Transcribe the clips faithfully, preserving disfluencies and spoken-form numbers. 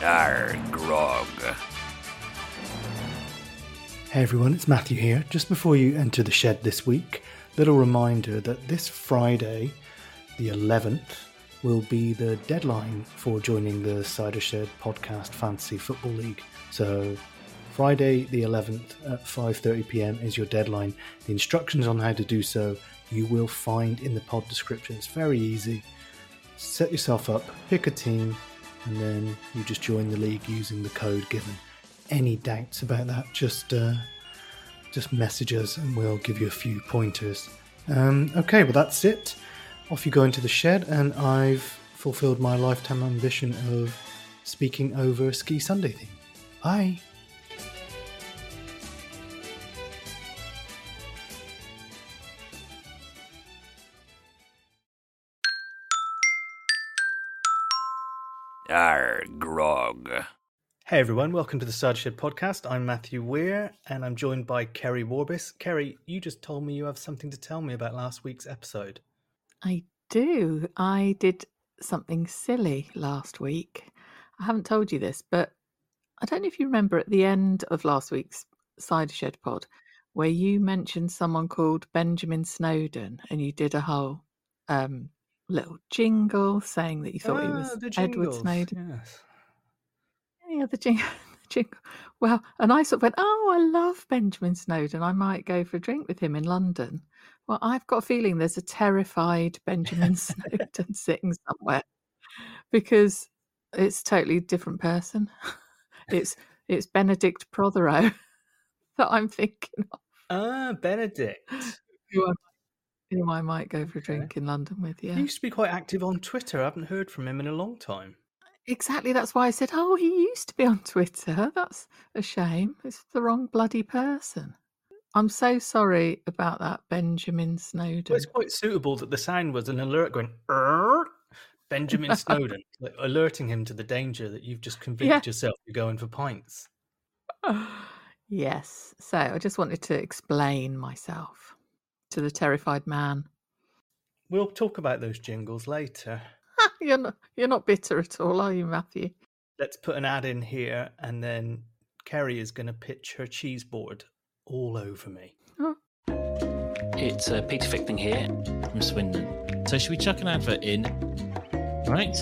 Arr, grog. Hey everyone, it's Matthew here. Just before you enter the shed this week, little reminder that this Friday, the eleventh, will be the deadline for joining the Cider Shed Podcast Fantasy Football League. So Friday the eleventh at five thirty p.m. is your deadline. The instructions on how to do so you will find in the pod description. It's very easy. Set yourself up, pick a team, and then you just join the league using the code given. Any doubts about that, just uh, just message us and we'll give you a few pointers. Um, okay, well that's it. Off you go into the shed, and I've fulfilled my lifetime ambition of speaking over a Ski Sunday theme. Bye. Arr, grog. Hey everyone, welcome to the Cider Shed Podcast. I'm Matthew Weir, and I'm joined by Kerry Warbis. Kerry, you just told me you have something to tell me about last week's episode. I do. I did something silly last week. I haven't told you this, but I don't know if you remember at the end of last week's Cider Shed pod where you mentioned someone called Benjamin Snowden, and you did a whole um, little jingle saying that you thought ah, he was the Edward jingles, Snowden. Yes. Yeah, the jingle, the jingle. Well, and I sort of went, oh, I love Benjamin Snowden. I might go for a drink with him in London. Well, I've got a feeling there's a terrified Benjamin Snowden sitting somewhere, because it's a totally different person. It's it's Benedict Prothero that I'm thinking of. Ah, Benedict. Who I, who I might go for a drink in London with, yeah. He used to be quite active on Twitter. I haven't heard from him in a long time. Exactly, that's why I said, oh, he used to be on Twitter. That's a shame. It's the wrong bloody person. I'm so sorry about that, Benjamin Snowden. Well, it's quite suitable that the sound was an alert going, "Err, Benjamin Snowden," like alerting him to the danger that you've just convinced Yeah. yourself you're going for pints. Yes, so I just wanted to explain myself to the terrified man. We'll talk about those jingles later. You're not, you're not bitter at all, are you, Matthew? Let's put an ad in here, and then Kerry is going to pitch her cheese board all over me. Oh. It's uh, Peter Fickling here from Swindon. So should we chuck an advert in? Right.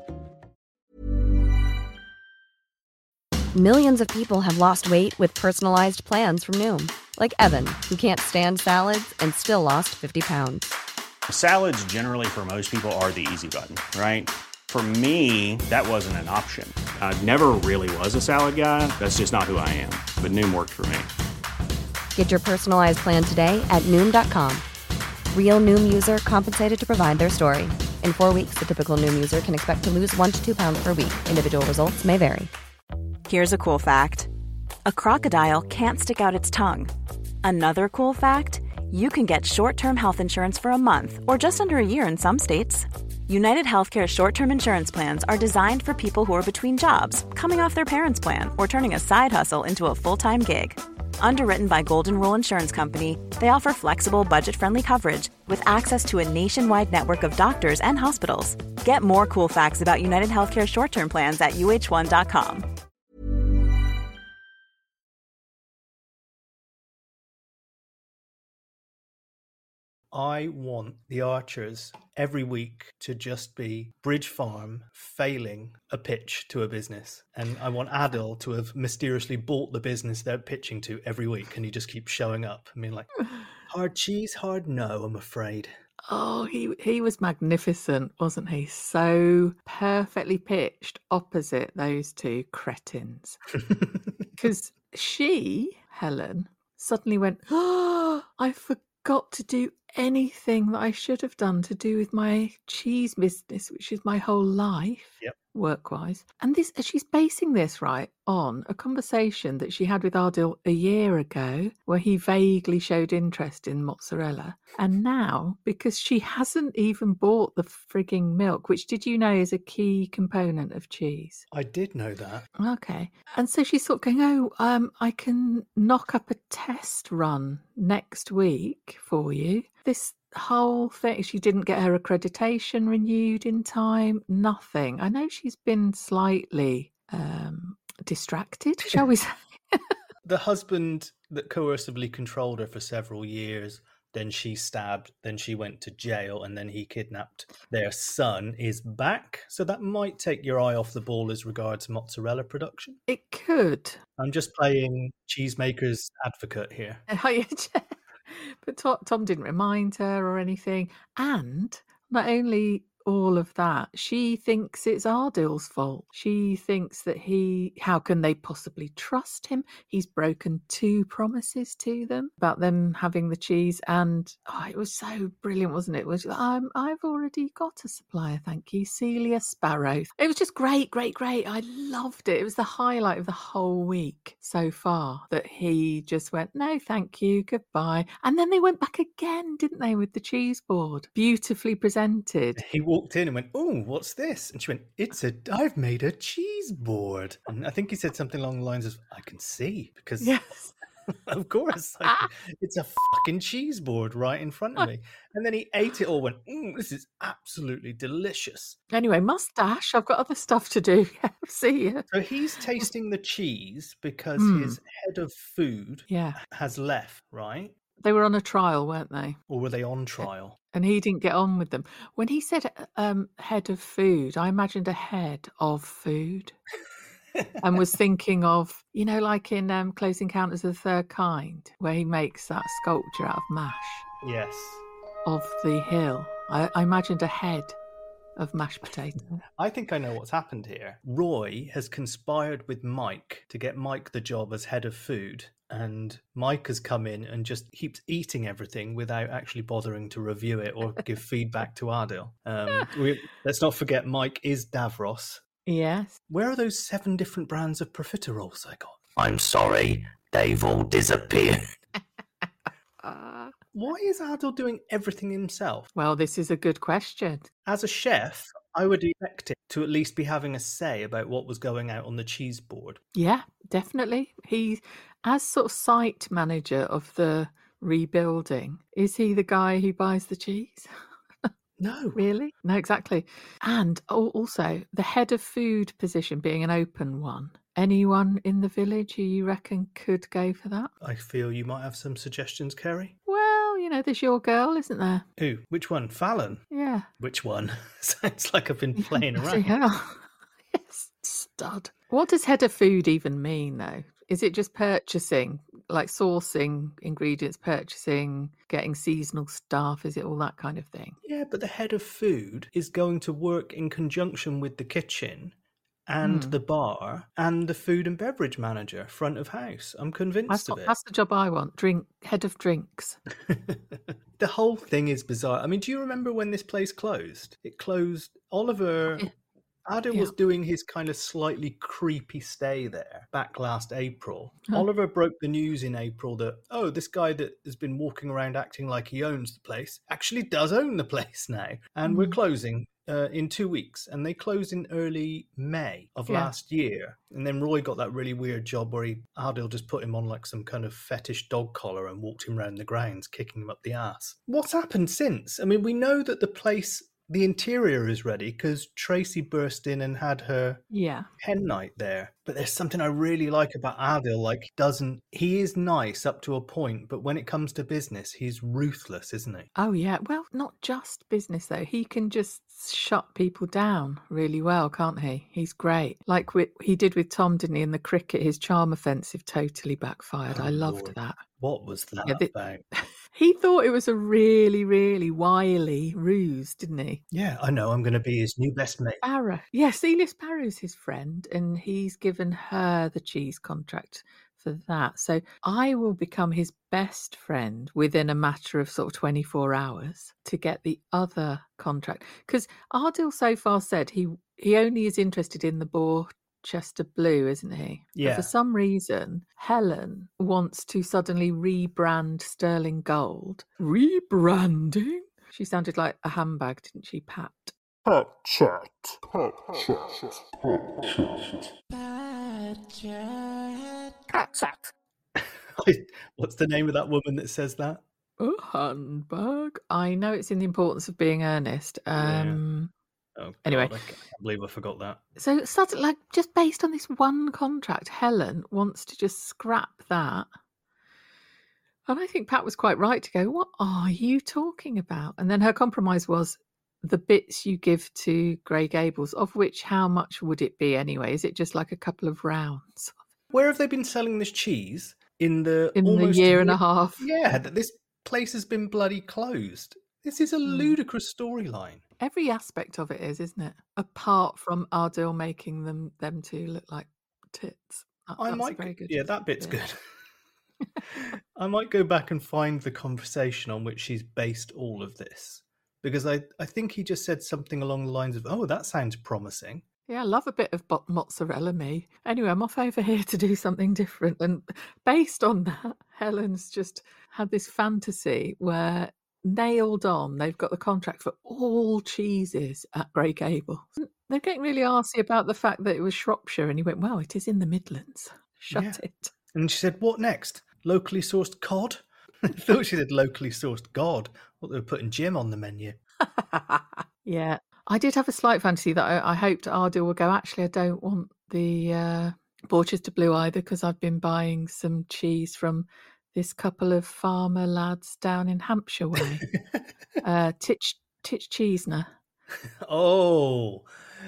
Millions of people have lost weight with personalized plans from Noom. Like Evan, who can't stand salads and still lost fifty pounds. Salads generally for most people are the easy button, right? For me, that wasn't an option. I never really was a salad guy. That's just not who I am. But Noom worked for me. Get your personalized plan today at Noom dot com. Real Noom user compensated to provide their story. In four weeks, the typical Noom user can expect to lose one to two pounds per week. Individual results may vary. Here's a cool fact. A crocodile can't stick out its tongue. Another cool fact, you can get short-term health insurance for a month or just under a year in some states. United Healthcare short-term insurance plans are designed for people who are between jobs, coming off their parents' plan, or turning a side hustle into a full-time gig. Underwritten by Golden Rule Insurance Company, they offer flexible, budget-friendly coverage with access to a nationwide network of doctors and hospitals. Get more cool facts about United Healthcare short-term plans at U H one dot com. I want the Archers every week to just be Bridge Farm failing a pitch to a business. And I want Adil to have mysteriously bought the business they're pitching to every week. And he just keeps showing up. I mean, like, hard cheese, hard no, I'm afraid. Oh, he he was magnificent, wasn't he? So perfectly pitched opposite those two cretins. Because she, Helen, suddenly went, oh, I forgot to do anything that I should have done to do with my cheese business, which is my whole life, yep. work-wise. And this, she's basing this, right, on a conversation that she had with Adil a year ago, where he vaguely showed interest in mozzarella. And now, because she hasn't even bought the frigging milk, which did you know is a key component of cheese? I did know that. Okay. And so she's sort of going, oh, um, I can knock up a test run next week for you. This whole thing, she didn't get her accreditation renewed in time, nothing. I know she's been slightly um, distracted, shall we say? The husband that coercively controlled her for several years, then she stabbed, then she went to jail, and then he kidnapped their son is back. So that might take your eye off the ball as regards mozzarella production. It could. I'm just playing cheesemaker's advocate here. But Tom, Tom didn't remind her or anything. And not only all of that, she thinks it's Ardil's fault. She thinks that he, how can they possibly trust him? He's broken two promises to them about them having the cheese. And oh, it was so brilliant, wasn't it? It was, um, I've already got a supplier, thank you, Celia Sparrow. It was just great, great, great. I loved it. It was the highlight of the whole week so far, that he just went, no, thank you, goodbye. And then they went back again, didn't they, with the cheese board? Beautifully presented. He walked in and went, oh, what's this? And she went, it's a, I've made a cheese board. And I think he said something along the lines of, I can see, because Yes. of course, like, it's a fucking cheese board right in front of me. And then he ate it all, went, mm, this is absolutely delicious. Anyway, mustache. I've got other stuff to do. Yeah, see you. So he's tasting the cheese because Mm. his head of food Yeah. has left, right? They were on a trial, weren't they? Or were they on trial? And he didn't get on with them. When he said um, head of food, I imagined a head of food and was thinking of, you know, like in um, Close Encounters of the Third Kind, where he makes that sculpture out of mash Yes. of the hill. I, I imagined a head of mashed potato. I think I know what's happened here. Roy has conspired with Mike to get Mike the job as head of food. And Mike has come in and just keeps eating everything without actually bothering to review it or give feedback to Ardil. Um, we, let's not forget Mike is Davros. Yes. Where are those seven different brands of profiteroles I got? I'm sorry, they've all disappeared. Uh, Why is Ardil doing everything himself? well, this is a good question. As a chef, I would expect him to at least be having a say about what was going out on the cheese board. Yeah, definitely. He, as sort of site manager of the rebuilding, is he the guy who buys the cheese? No. Really? No, exactly. And al- also, the head of food position being an open one. Anyone in the village who you reckon could go for that? I feel you might have some suggestions, Kerry. Well, you know, there's your girl, isn't there? Who? Which one? Fallon? Yeah. Which one? Sounds like I've been playing Bloody around. hell. Yes, stud. What does head of food even mean, though? Is it just purchasing, like sourcing ingredients, purchasing, getting seasonal stuff? Is it all that kind of thing? Yeah, but the head of food is going to work in conjunction with the kitchen and Hmm. the bar and the food and beverage manager, front of house. I'm That's, convinced of what, it. that's the job I want. Drink head of drinks. The whole thing is bizarre. I mean, do you remember when this place closed? It closed. Oliver, Yeah. Ardil Yeah. was doing his kind of slightly creepy stay there back last April. Huh. Oliver broke the news in April that, oh, this guy that has been walking around acting like he owns the place actually does own the place now. And we're Mm. closing uh, in two weeks. And they closed in early May of Yeah. last year. And then Roy got that really weird job where he, Ardil just put him on like some kind of fetish dog collar and walked him around the grounds, kicking him up the ass. What's happened since? I mean, we know that the place, the interior is ready because Tracy burst in and had her Yeah. hen night there. But there's something I really like about Ardil. Like, he doesn't, he is nice up to a point, but when it comes to business, he's ruthless, isn't he? Oh, yeah. Well, not just business, though. He can just shut people down really well, can't he? He's great. Like with, he did with Tom, didn't he? In the cricket, his charm offensive totally backfired. Oh, I loved Lord. that. What was that Yeah, the- about? He thought it was a really, really wily ruse, didn't he? Yeah, I know. I'm going to be his new best mate. Sparrow. Yeah, Celia Sparrow's his friend, and he's given her the cheese contract for that. So I will become his best friend within a matter of sort of twenty-four hours to get the other contract. Because Ardil so far said he he only is interested in the Borchester Blue, isn't he? But Yeah. for some reason, Helen wants to suddenly rebrand Sterling Gold. Rebranding? She sounded like a handbag, didn't she, Pat? Pet chat. Pet chat. What's the name of that woman that says that? A handbag. I know it's in The Importance of Being Earnest. Yeah. Um, Oh, Anyway. God, I can't believe I forgot that. So suddenly, like, just based on this one contract, Helen wants to just scrap that. And I think Pat was quite right to go, what are you talking about? And then her compromise was the bits you give to Grey Gables, of which how much would it be anyway? Is it just like a couple of rounds? Where have they been selling this cheese? In the In the almost year and a half. Yeah, that this place has been bloody closed. This is a Hmm. ludicrous storyline. Every aspect of it is, isn't it? Apart from Ardil making them them two look like tits. That, I that's might, very good. yeah, that bit's bit. good. I might go back and find the conversation on which she's based all of this, because I, I think he just said something along the lines of, "Oh, that sounds promising." Yeah, I love a bit of bo- mozzarella, me. Anyway, I'm off over here to do something different. And based on that, Helen's just had this fantasy where nailed on, they've got the contract for all cheeses at Grey Gables. They're getting really arsy about the fact that it was Shropshire. And he went, well, it is in the Midlands. Shut Yeah. it. And she said, "What next? Locally sourced cod?" I thought she said locally sourced God. What, they were putting Jim on the menu. Yeah. I did have a slight fantasy that I, I hoped Ardil would go, actually, I don't want the uh, Borchester Blue either, because I've been buying some cheese from this couple of farmer lads down in Hampshire way. uh, Titch, Titch Cheesner. Oh,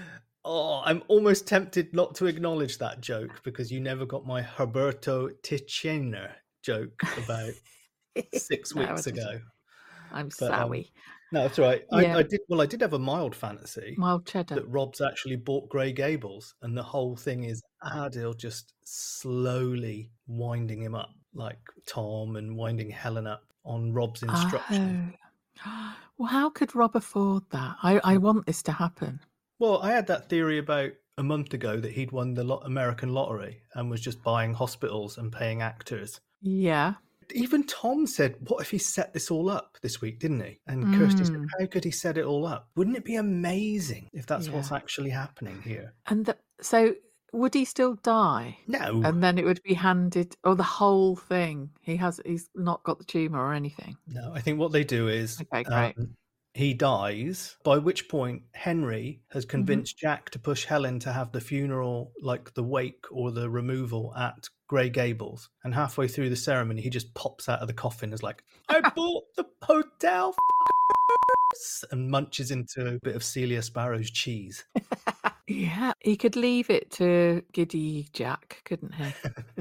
oh, I'm almost tempted not to acknowledge that joke because you never got my Herberto Tichenor joke about six No, I weeks didn't. ago. I'm But, um, sorry. No, that's all right. Yeah. I, I did. Well, I did have a mild fantasy Mild cheddar. that Rob's actually bought Grey Gables, and the whole thing is Ardil just slowly winding him up, like Tom, and winding Helen up on Rob's instruction. Oh. Well, how could Rob afford that? I, I want this to happen. Well, I had that theory about a month ago that he'd won the lot- American lottery and was just buying hospitals and paying actors. Yeah. Even Tom said, what if he set this all up this week, didn't he? And Kirsty said, Mm. how could he set it all up? Wouldn't it be amazing if that's Yeah. what's actually happening here? And the, so would he still die? No. And then it would be handed, or the whole thing. He has, he's not got the tumour or anything. No, I think what they do is Okay, great. um, he dies, by which point Henry has Mm-hmm. convinced Jack to push Helen to have the funeral, like the wake or the removal at Grey Gables. And halfway through the ceremony, he just pops out of the coffin as like, I bought the hotel, f***ers," and munches into a bit of Celia Sparrow's cheese. Yeah, he could leave it to Giddy Jack, couldn't he?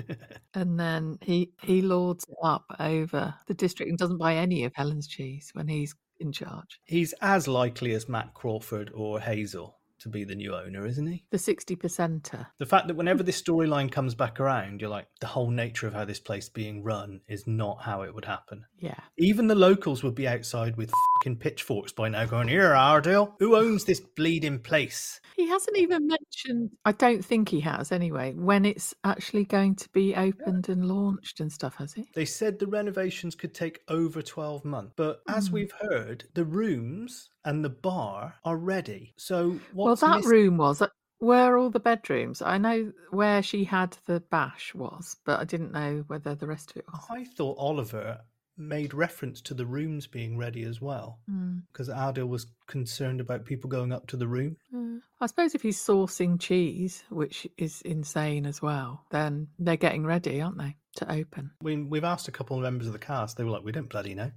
And then he he lords it up over the district and doesn't buy any of Helen's cheese when he's in charge. He's as likely as Matt Crawford or Hazel to be the new owner, isn't he? The sixty percenter. The fact that whenever this storyline comes back around, you're like, the whole nature of how this place is being run is not how it would happen. Yeah. Even the locals would be outside with fucking pitchforks by now going, here, Ardil, who owns this bleeding place? He hasn't even mentioned, I don't think he has anyway, when it's actually going to be opened and launched and stuff, has he? They said the renovations could take over twelve months. But as Hmm. we've heard, the rooms and the bar are ready. So Well, what's that missing? room was, uh, where all the bedrooms? I know where she had the bash was, but I didn't know whether the rest of it was. I thought Oliver made reference to the rooms being ready as well, Mm. because Ardil was concerned about people going up to the room. Uh, I suppose if he's sourcing cheese, which is insane as well, then they're getting ready, aren't they, to open? We, we've asked a couple of members of the cast. They were like, we don't bloody know.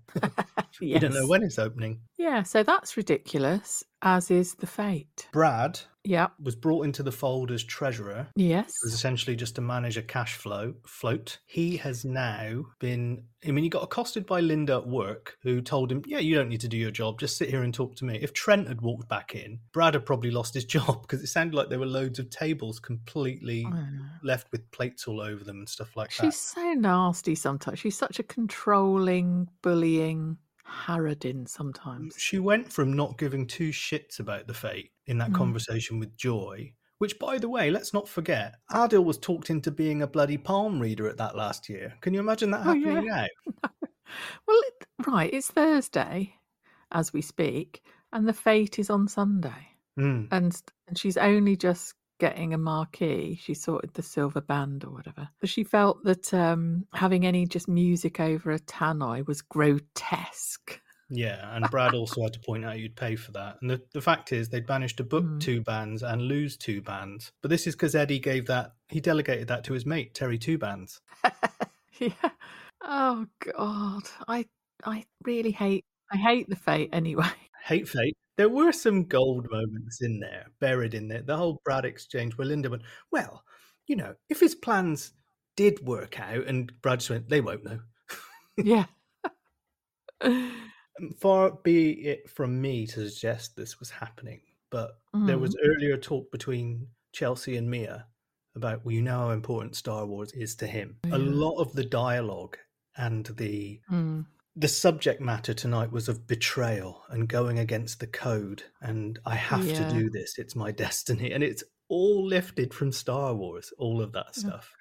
We don't know Yes. when it's opening. Yeah, so that's ridiculous, as is the fate. Brad Yeah. was brought into the fold as treasurer. Yes. It was essentially just to manage a cash flow float. He has now been, I mean, he got accosted by Linda at work, who told him, yeah, you don't need to do your job, just sit here and talk to me. If Trent had walked back in, Brad had probably lost his job, because it sounded like there were loads of tables completely I know. left with plates all over them and stuff like She's so nasty sometimes. She's such a controlling, bullying harridan that. sometimes. She went from not giving two shits about the fate in that Mm. conversation with Joy, which, by the way, let's not forget, Ardil was talked into being a bloody palm reader at that last year. Can you imagine that Oh, happening yeah. now? Well, it, right, it's Thursday as we speak, and the fate is on Sunday. Mm. And, and she's only just getting a marquee. She sorted the silver band or whatever. But she felt that um, having any just music over a tannoy was grotesque. Yeah, and Brad also had to point out you'd pay for that. And the, the fact is, they'd managed to book Mm. two bands and lose two bands. But this is because Eddie gave that, he delegated that to his mate, Terry Two Bands. Yeah. Oh God, I I really hate I hate the Fate anyway. Hate Fate. There were some gold moments in there, buried in there. The whole Brad exchange where Linda went, well, you know, if his plans did work out, and Brad just went, they won't know. Yeah. Far be it from me to suggest this was happening, but there was earlier talk between Chelsea and Mia about, well, you know how important Star Wars is to him. Yeah. A lot of the dialogue and the Mm. the subject matter tonight was of betrayal and going against the code, and I have Yeah. to do this. It's my destiny, and it's all lifted from Star Wars. All of that stuff.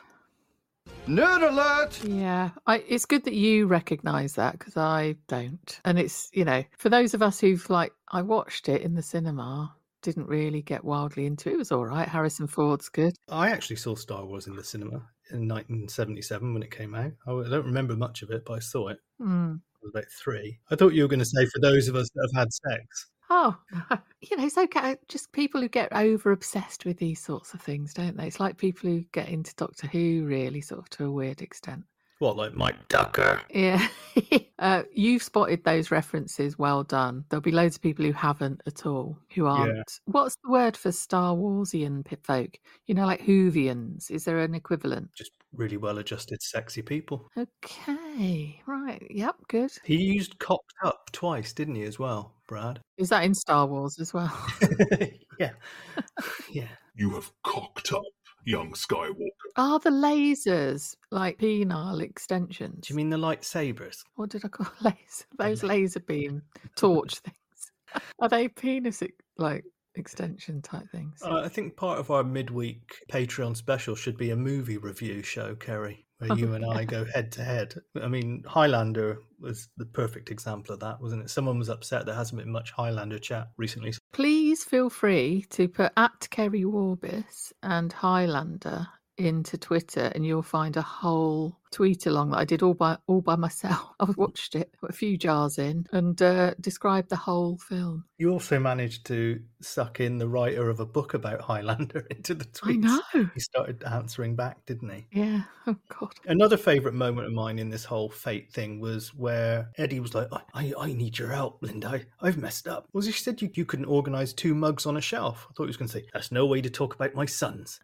Nerd alert! Yeah, I, it's good that you recognise that because I don't. And it's, you know, for those of us who've like, I watched it in the cinema, didn't really get wildly into it. It was all right. Harrison Ford's good. I actually saw Star Wars in the cinema in nineteen seventy-seven when it came out. I don't remember much of it, but I saw it. Mm. I was about three. I thought you were going to say for those of us that have had sex. Oh, you know, it's okay. Just people who get over obsessed with these sorts of things, don't they? It's like people who get into Doctor Who, really, sort of to a weird extent. What, like Mike Ducker. Yeah. uh, you've spotted those references. Well done. There'll be loads of people who haven't at all, who aren't. Yeah. What's the word for Star Warsian pit folk? You know, like Whovians. Is there an equivalent? Just really well-adjusted, sexy people. Okay. Right. Yep. Good. He used cocked up twice, didn't he, as well, Brad? Is that in Star Wars as well? Yeah. Yeah. You have cocked up, young Skywalker. Are the lasers like penile extensions? Do you mean the lightsabers? What did I call laser? Those laser beam torch things. Are they penis ex- like extension type things? Uh, I think part of our midweek Patreon special should be a movie review show, Kerry, where you and I go head to head. I mean, Highlander was the perfect example of that, wasn't it? Someone was upset there hasn't been much Highlander chat recently. Please feel free to put at Kerry Warbis and Highlander into Twitter, and you'll find a whole tweet along that I did all by all by myself. I watched it, put a few jars in, and uh, described the whole film. You also managed to suck in the writer of a book about Highlander into the tweets. I know. He started answering back, didn't he? Yeah. Oh God. Another favourite moment of mine in this whole fate thing was where Eddie was like, I, I, I need your help, Linda. I, I've messed up. Was he said you, you couldn't organise two mugs on a shelf? I thought he was going to say, that's no way to talk about my sons.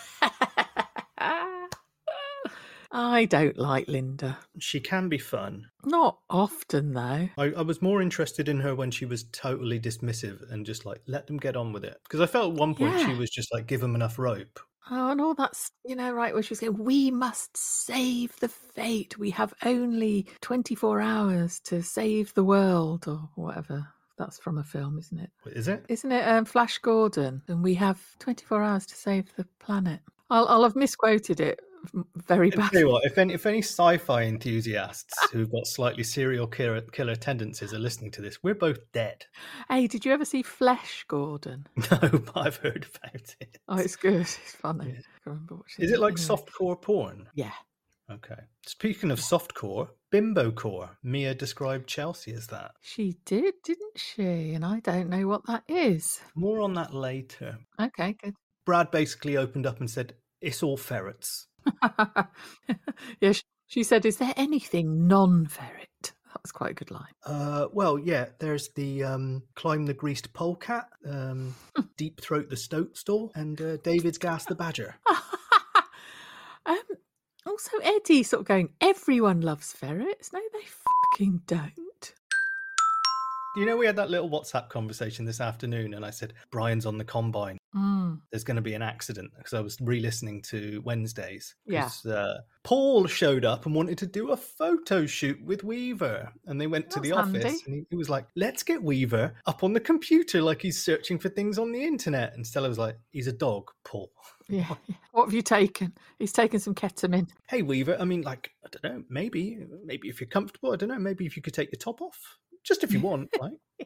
I don't like Linda. She can be fun. Not often, though. I, I was more interested in her when she was totally dismissive and just like, let them get on with it. Because I felt at one point Yeah. she was just like, give them enough rope. Oh, and all that's, you know, right, where she was saying, we must save the fate. We have only twenty-four hours to save the world, or whatever. That's from a film, isn't it? Is it? Isn't it um, Flash Gordon? And we have twenty-four hours to save the planet. I'll, I'll have misquoted it very I tell badly. you what, if any, if any sci-fi enthusiasts who've got slightly serial killer, killer tendencies are listening to this, we're both dead. Hey, did you ever see Flesh Gordon? No, but I've heard about it. Oh, it's good. It's funny. Yeah. I remember watching Is it like anyway. softcore porn? Yeah. Okay. Speaking of softcore, bimbo core. Mia described Chelsea as that. She did, didn't she? And I don't know what that is. More on that later. Okay, good. Brad basically opened up and said, it's all ferrets. Yeah, she, she said, is there anything non-ferret? That was quite a good line. Uh, well, yeah, there's the um, climb the greased polecat, um, deep throat the stoat stall, and uh, David's gas the badger. um, also, Eddie sort of going, everyone loves ferrets. No, they fucking don't. You know, we had that little WhatsApp conversation this afternoon, and I said, Brian's on the combine. Mm. There's going to be an accident, because I was re-listening to Wednesdays. Yeah. 'Cause, Uh, Paul showed up and wanted to do a photo shoot with Weaver, and they went to the That's office, handy. and he, he was like, let's get Weaver up on the computer like he's searching for things on the internet. And Stella was like, he's a dog, Paul. Yeah. yeah. What have you taken? He's taken some ketamine. Hey, Weaver, I mean, like, I don't know, maybe, maybe if you're comfortable, I don't know, maybe if you could take your top off, just if you want, right?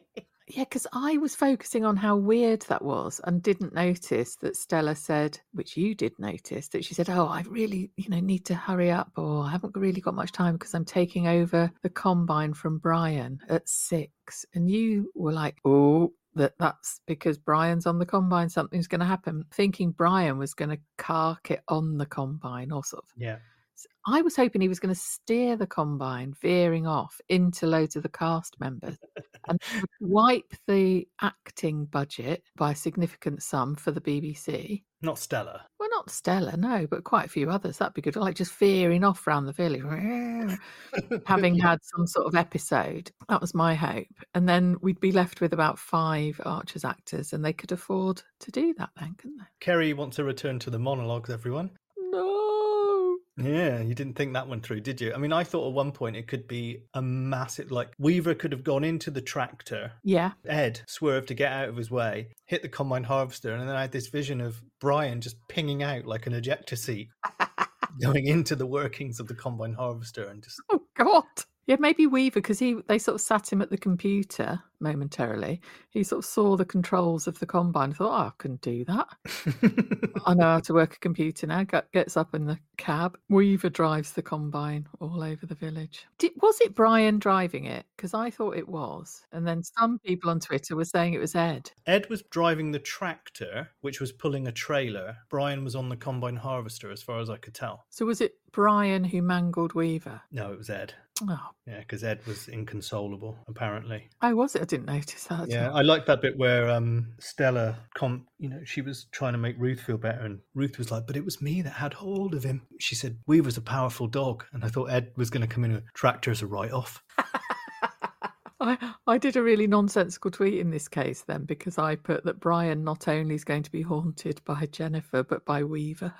Yeah, because I was focusing on how weird that was and didn't notice that Stella said, which you did notice, that she said, oh, I really, you know, need to hurry up, or I haven't really got much time because I'm taking over the combine from Brian at six. And you were like, oh, that that's because Brian's on the combine, something's going to happen, thinking Brian was going to cark it on the combine or sort of. Yeah. I was hoping he was going to steer the combine, veering off into loads of the cast members and wipe the acting budget by a significant sum for the B B C. Not Stella. Well, not Stella, no, but quite a few others. That'd be good. Like just veering off around the village, having had some sort of episode. That was my hope. And then we'd be left with about five Archers actors, and they could afford to do that then, couldn't they? Kerry wants to return to the monologues, everyone. No. Yeah, you didn't think that one through, did you? I mean, I thought at one point it could be a massive, like, Weaver could have gone into the tractor. Yeah. Ed swerved to get out of his way, hit the combine harvester, and then I had this vision of Brian just pinging out like an ejector seat, going into the workings of the combine harvester and just... Oh, God. Yeah, maybe Weaver, because he they sort of sat him at the computer momentarily. He sort of saw the controls of the combine and thought, oh, I can do that. I know how to work a computer now. Gets up in the cab. Weaver drives the combine all over the village. Did, was it Brian driving it? Because I thought it was. And then some people on Twitter were saying it was Ed. Ed was driving the tractor, which was pulling a trailer. Brian was on the combine harvester, as far as I could tell. So was it Brian who mangled Weaver? No, it was Ed. Oh. Yeah, because Ed was inconsolable, apparently. Oh, was it? I didn't notice that. Yeah, I like that bit where um, Stella, com- you know, she was trying to make Ruth feel better, and Ruth was like, but it was me that had hold of him. She said, Weaver's a powerful dog. And I thought Ed was going to come in with tractor as a write-off. I, I did a really nonsensical tweet in this case then, because I put that Brian not only is going to be haunted by Jennifer, but by Weaver.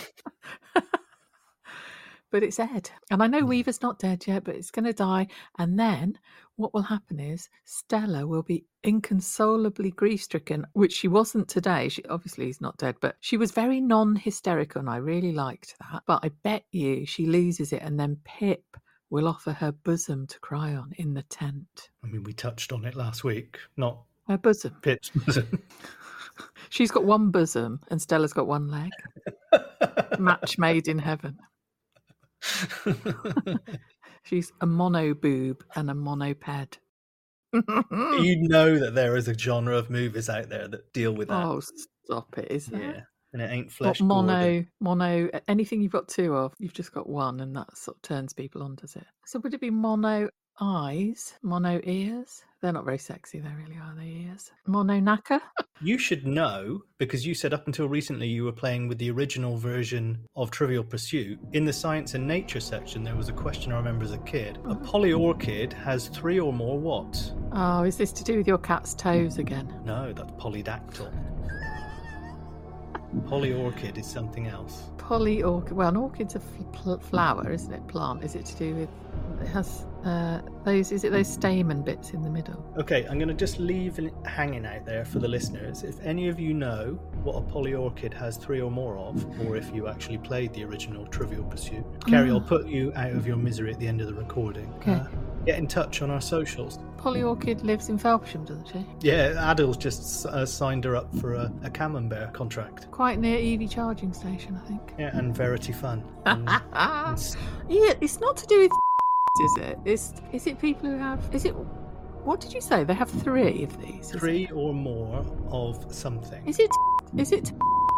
But it's Ed. And I know Weaver's not dead yet, but it's going to die. And then what will happen is Stella will be inconsolably grief-stricken, which she wasn't today. She obviously is not dead, but she was very non-hysterical, and I really liked that. But I bet you she loses it, and then Pip will offer her bosom to cry on in the tent. I mean, we touched on it last week. Not her bosom. Pip's bosom. She's got one bosom, and Stella's got one leg. Match made in heaven. She's a mono boob and a monoped. You know that there is a genre of movies out there that deal with that. Oh, stop it, is there? Yeah, and it ain't flesh. What, mono, mono, anything you've got two of, you've just got one, and that sort of turns people on, does it? So would it be mono eyes, mono ears? They're not very sexy, though, really, are they, ears? Mono knacker? You should know, because you said up until recently you were playing with the original version of Trivial Pursuit. In the science and nature section, there was a question I remember as a kid. A polyorchid has three or more what? Oh, is this to do with your cat's toes again? No, that's polydactyl. Polyorchid is something else. Polyorchid. Well, an orchid's a fl- flower, isn't it? Plant. Is it to do with? It has uh, those. Is it those stamen bits in the middle? Okay, I'm going to just leave it hanging out there for the listeners. If any of you know what a polyorchid has three or more of, or if you actually played the original Trivial Pursuit, Kerry, I'll put you out of your misery at the end of the recording. Okay. Uh, get in touch on our socials. Polyorchid lives in Felpersham, doesn't she? Yeah, Adil's just uh, signed her up for a, a Camembert contract. Quite near E V charging station, I think. Yeah, and Verity Fun. And, and... Yeah, it's not to do with is it? Is is it people who have? Is it? What did you say? They have three of these. Three or more of something. Is it? Is it?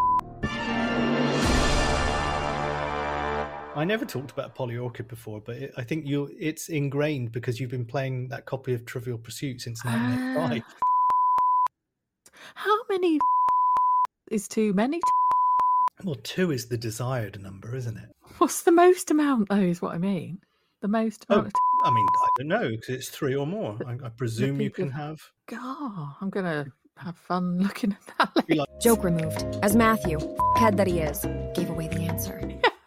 I never talked about polyorchid before, but it, I think you it's ingrained because you've been playing that copy of Trivial Pursuit since nineteen eighty-five. Uh, how many is too many? Well, two is the desired number, isn't it? What's the most amount, though, is what I mean. The most amount oh, of... I mean, I don't know, because it's three or more. I, I presume you can have... God, I'm going to have fun looking at that later. Like... Joke removed. As Matthew, head that he is, gave away the answer.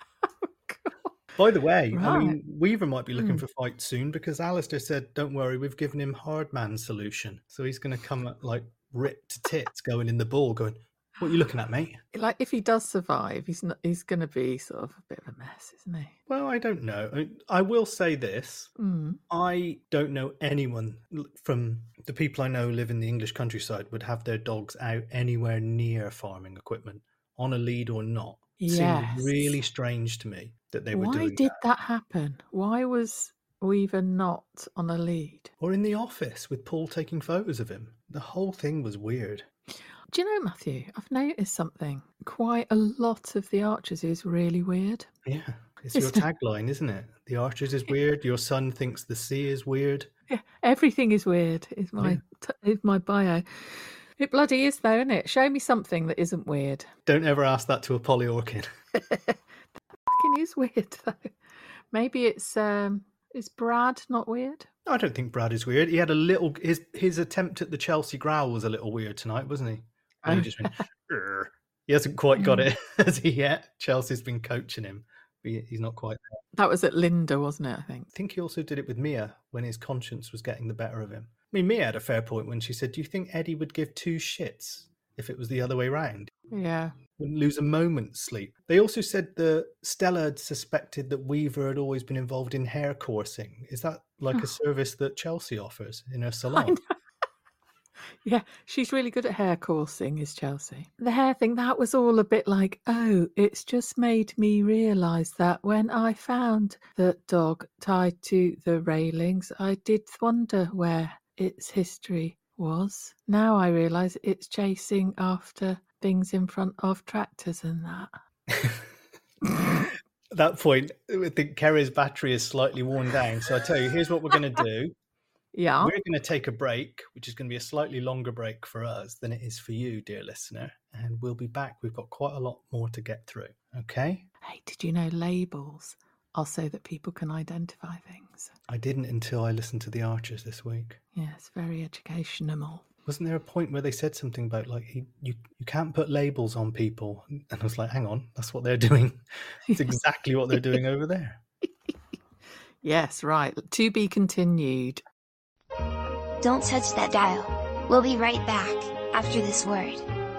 By the way, Right. I mean, Weaver might be looking Mm. for fights soon because Alistair said, don't worry, we've given him Hardman solution. So he's going to come at, like ripped tits going in the ball going, What are you looking at, mate? Like, if he does survive, he's not, he's going to be sort of a bit of a mess, isn't he? Well, I don't know. I, I will say this. Mm. I don't know anyone from the people I know who live in the English countryside would have their dogs out anywhere near farming equipment, on a lead or not. It Yes. seemed really strange to me that they were Why doing did that. that happen? Why was Weaver not on a lead? Or in the office with Paul taking photos of him. The whole thing was weird. Do you know, Matthew, I've noticed something. Quite a lot of the Archers is really weird. Yeah, it's your tagline, isn't it? The Archers is weird. Your son thinks the sea is weird. Yeah, everything is weird. Is my Yeah. t- is my bio. It bloody is, though, isn't it? Show me something that isn't weird. Don't ever ask that to a Polly Orkin. Fucking is weird, though. Maybe it's um, is Brad not weird? I don't think Brad is weird. He had a little his his attempt at the Chelsea growl was a little weird tonight, wasn't he? And he just went. "Urgh." He hasn't quite got it as he yet. Chelsea's been coaching him, but he- he's not quite there. That was at Linda, wasn't it? I think. I think he also did it with Mia when his conscience was getting the better of him. I mean, Mia had a fair point when she said, "Do you think Eddie would give two shits if it was the other way round? Yeah. Wouldn't lose a moment's sleep." They also said that Stella had suspected that Weaver had always been involved in hair coursing. Is that like a service that Chelsea offers in her I salon? know. Yeah, she's really good at hair coursing, is Chelsea. The hair thing, that was all a bit like, oh, it's just made me realise that when I found the dog tied to the railings, I did wonder where its history was. Now I realise it's chasing after things in front of tractors and that. At that point, I think Kerry's battery is slightly worn down. So I tell you, here's what we're going to do. Yeah. We're going to take a break, which is going to be a slightly longer break for us than it is for you, dear listener. And we'll be back. We've got quite a lot more to get through. Okay? Hey, did you know labels are so that people can identify things? I didn't until I listened to the Archers this week. Yeah, it's very educational. Wasn't there a point where they said something about like he, you you can't put labels on people? And I was like, hang on, that's what they're doing. It's exactly what they're doing over there. Yes, right. To be continued. Don't touch that dial. We'll be right back after this word.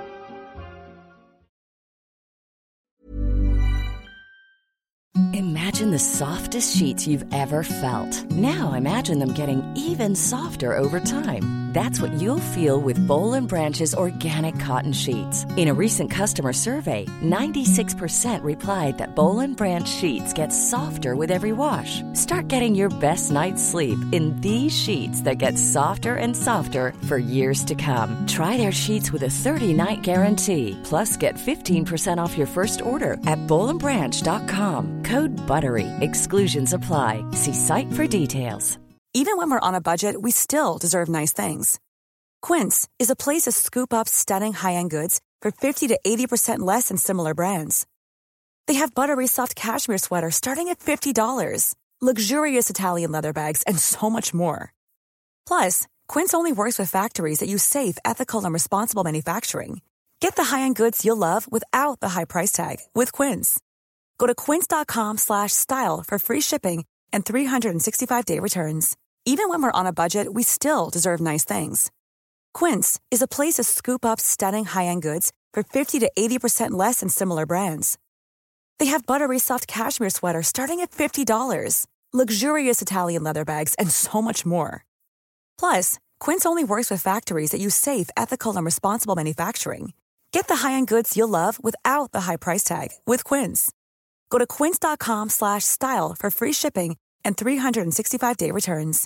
Imagine the softest sheets you've ever felt. Now imagine them getting even softer over time. That's what you'll feel with Boll and Branch's organic cotton sheets. In a recent customer survey, ninety-six percent replied that Boll and Branch sheets get softer with every wash. Start getting your best night's sleep in these sheets that get softer and softer for years to come. Try their sheets with a thirty-night guarantee. Plus, get fifteen percent off your first order at boll and branch dot com. Code BUTTERY. Exclusions apply. See site for details. Even when we're on a budget, we still deserve nice things. Quince is a place to scoop up stunning high-end goods for fifty to eighty percent less than similar brands. They have buttery soft cashmere sweaters starting at fifty dollars, luxurious Italian leather bags, and so much more. Plus, Quince only works with factories that use safe, ethical, and responsible manufacturing. Get the high-end goods you'll love without the high price tag with Quince. Go to quince.com slash style for free shipping and three sixty-five day returns. Even when we're on a budget, we still deserve nice things. Quince is a place to scoop up stunning high-end goods for fifty to eighty percent less than similar brands. They have buttery soft cashmere sweaters starting at fifty dollars, luxurious Italian leather bags, and so much more. Plus, Quince only works with factories that use safe, ethical, and responsible manufacturing. Get the high-end goods you'll love without the high price tag with Quince. Go to quince.com slash style for free shipping and three sixty-five day returns.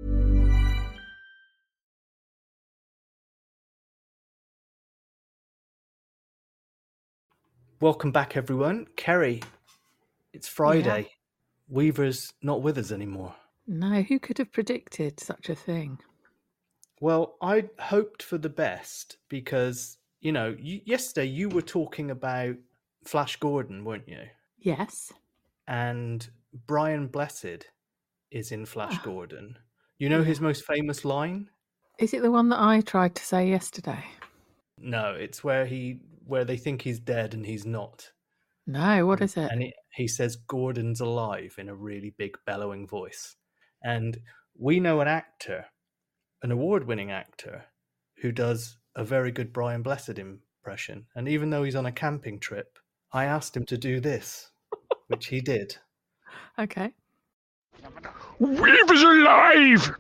Welcome back, everyone. Kerry, it's Friday. Yeah. Weaver's not with us anymore. No, who could have predicted such a thing? Well, I hoped for the best because, you know, you, yesterday you were talking about Flash Gordon, weren't you? Yes. And Brian Blessed is in Flash Ah. Gordon. You know Yeah. his most famous line? Is it the one that I tried to say yesterday? No, it's where he where they think he's dead and he's not. No, what is it? And he, he says Gordon's alive in a really big bellowing voice. And we know an actor, an award-winning actor, who does a very good Brian Blessed im- impression. And even though he's on a camping trip, I asked him to do this, which he did. Okay. Weaver's alive!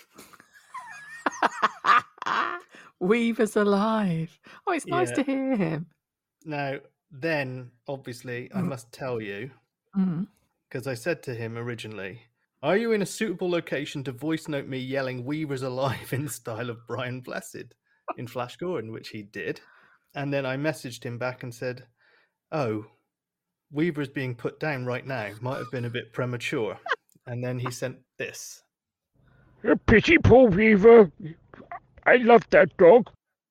Weaver's alive. Oh, it's nice Yeah. to hear him. Now, then, obviously, I Mm. must tell you, Mm. because I said to him originally, are you in a suitable location to voice note me yelling Weaver's alive in the style of Brian Blessed in Flash Gordon, which he did. And then I messaged him back and said, oh, Weaver's being put down right now. Might have been a bit premature. And then he sent this. A pity poor Weaver. I love that dog.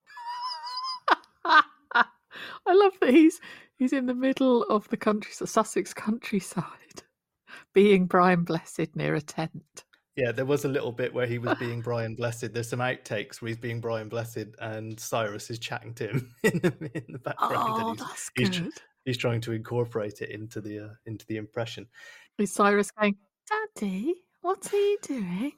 I love that he's he's in the middle of the country, Sussex countryside, being Brian Blessed near a tent. Yeah, there was a little bit where he was being Brian Blessed. There's some outtakes where he's being Brian Blessed and Cyrus is chatting to him in the, in the background. Oh, and he's, that's he's, good. he's trying to incorporate it into the uh, into the impression. Is Cyrus going, Daddy, what are you doing?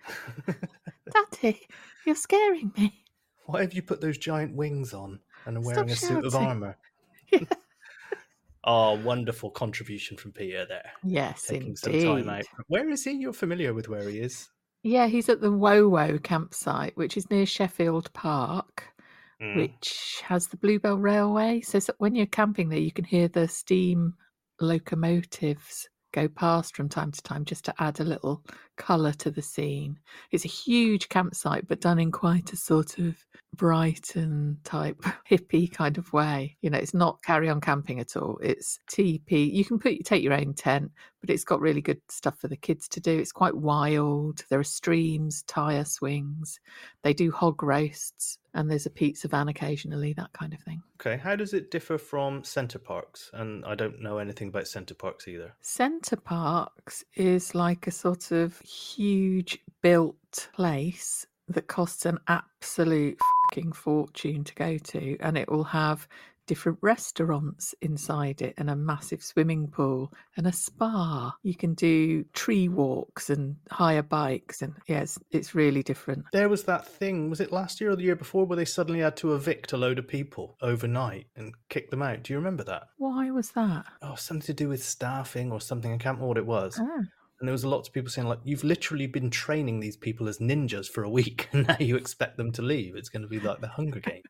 Daddy, you're scaring me. Why have you put those giant wings on and are Stop wearing a suit of shouting. armour? Yeah. Oh, wonderful contribution from Peter there. Yes, Taking indeed. some time out. Where is he? You're familiar with where he is. Yeah, he's at the Wowo campsite, which is near Sheffield Park, Mm. which has the Bluebell Railway. So, so when you're camping there, you can hear the steam locomotives go past from time to time just to add a little colour to the scene. It's a huge campsite, but done in quite a sort of Brighton type hippie kind of way. You know, it's not carry on camping at all. It's T P. You can put take your own tent, but it's got really good stuff for the kids to do. It's quite wild. There are streams, tyre swings. They do hog roasts, and there's a pizza van occasionally, that kind of thing. Okay, how does it differ from Centre Parks? And I don't know anything about Centre Parks either. Centre Parks is like a sort of huge built place that costs an absolute fucking fortune to go to, and it will have different restaurants inside it and a massive swimming pool and a spa. You can do tree walks and hire bikes, and yes, yeah, it's, it's really different. There was that thing, was it last year or the year before, where they suddenly had to evict a load of people overnight and kick them out? Do you remember that? Why was that? Oh, something to do with staffing or something. I can't remember what it was. Oh. And there was lots of people saying, like, you've literally been training these people as ninjas for a week, and now you expect them to leave. It's going to be like the Hunger Games.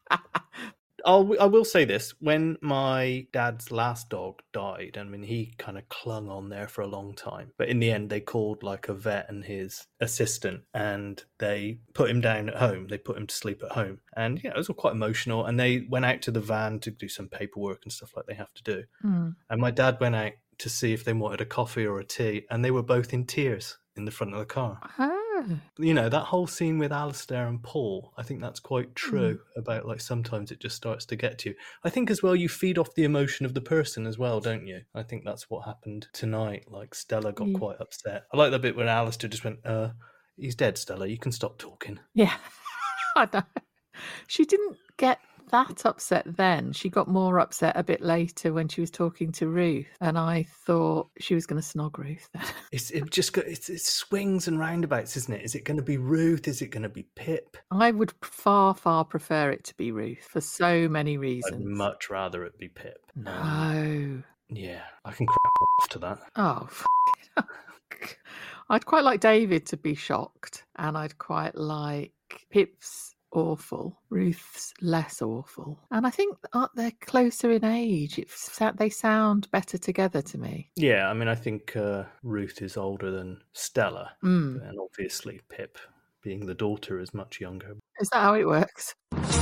I'll, I will say this. When my dad's last dog died, I mean, he kind of clung on there for a long time. But in the end, they called like a vet and his assistant, and they put him down at home. They put him to sleep at home. And, yeah, it was all quite emotional. And they went out to the van to do some paperwork and stuff like they have to do. Mm. And my dad went out to see if they wanted a coffee or a tea, and they were both in tears in the front of the car. Oh. You know, that whole scene with Alistair and Paul, I think that's quite true mm. about, like, sometimes it just starts to get to you. I think as well, you feed off the emotion of the person as well, don't you? I think that's what happened tonight. Like, Stella got yeah. quite upset. I like that bit when Alistair just went, uh, he's dead, Stella, you can stop talking. Yeah, I know. She didn't get that upset then. She got more upset a bit later when she was talking to Ruth, and I thought she was going to snog Ruth then. It's it just got, it's, it's swings and roundabouts, isn't it? Is it going to be Ruth? Is it going to be Pip? I would far, far prefer it to be Ruth for so many reasons. I'd much rather it be Pip. No. Um, yeah, I can crap off to that. Oh, f- I'd quite like David to be shocked, and I'd quite like Pip's awful, Ruth's less awful, and I think uh, they're closer in age. It's, they sound better together to me. Yeah, I mean, I think uh, Ruth is older than Stella, mm. and obviously Pip, being the daughter, is much younger. Is that how it works?